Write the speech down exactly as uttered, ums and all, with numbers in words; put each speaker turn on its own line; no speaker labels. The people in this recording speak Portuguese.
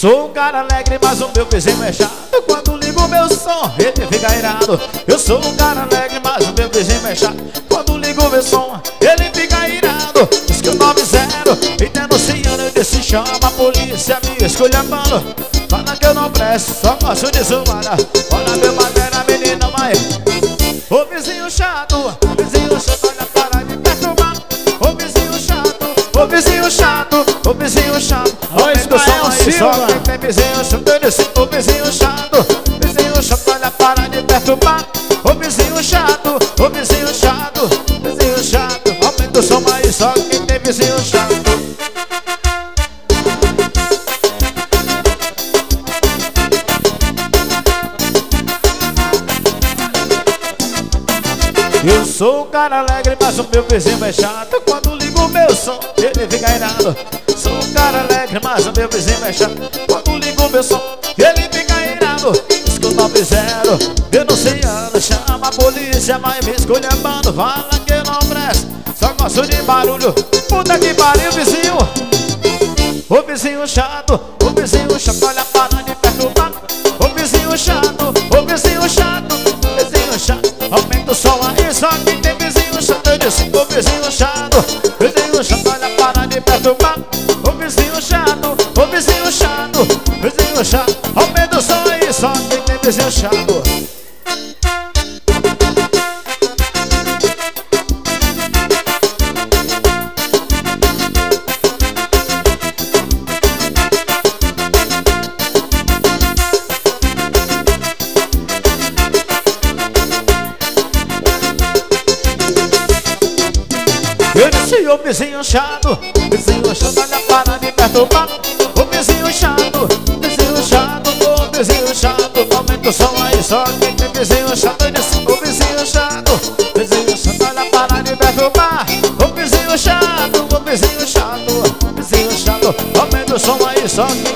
sou um cara alegre, mas o meu vizinho é chato. Quando ligo o meu som, ele fica irado. Eu sou um cara alegre, mas o meu vizinho é chato. Quando ligo o meu som, ele fica irado. Diz que o nove zero me denunciando, eu disse chama a polícia me esculhambando. Fala que eu não presto, só gosto de zoada. Olha meu madeira, menina, vai. Ô vizinho chato, vizinho chato, olha para de perturbar. Ô vizinho chato, ô vizinho chato, ô vizinho chato. Aumenta o som aí, só quem tem vizinho chato. Eu disse, ô vizinho chato, vizinho chato, olha para de perturbar. Ô vizinho chato, ô vizinho chato, vizinho chato. Aumenta o som aí, só quem tem vizinho chato. Eu sou um cara alegre, mas o meu vizinho é chato. Quando ligo o meu som, ele fica irado. Sou um cara alegre, mas o meu vizinho é chato. Quando ligo o meu som, ele fica irado. Diz que o nove zero denunciando, chama a polícia, vai me esculhambando. Fala que eu não presto, só gosto de barulho. Puta que pariu, vizinho. O vizinho chato, o vizinho chato, olha para de perturbar. O vizinho chato, o vizinho chato, vizinho chato. Aumenta o som aí, só quem tem vizinho chato. Eu disse, o vizinho chato, vizinho chato, olha para de perturbar. O vizinho chato, o vizinho chato, vizinho chato. Aumenta o som aí, só quem tem vizinho chato. Eu disse, o vizinho chato, vizinho chato, olha para de perturbar. O vizinho chato, vizinho chato, o vizinho chato. Aumenta o som aí, só quem tem vizinho chato. Eu disse, o vizinho chato, vizinho chato, olha para de perturbar. O vizinho chato, o vizinho chato, vizinho chato. Aumenta o som aí, só quem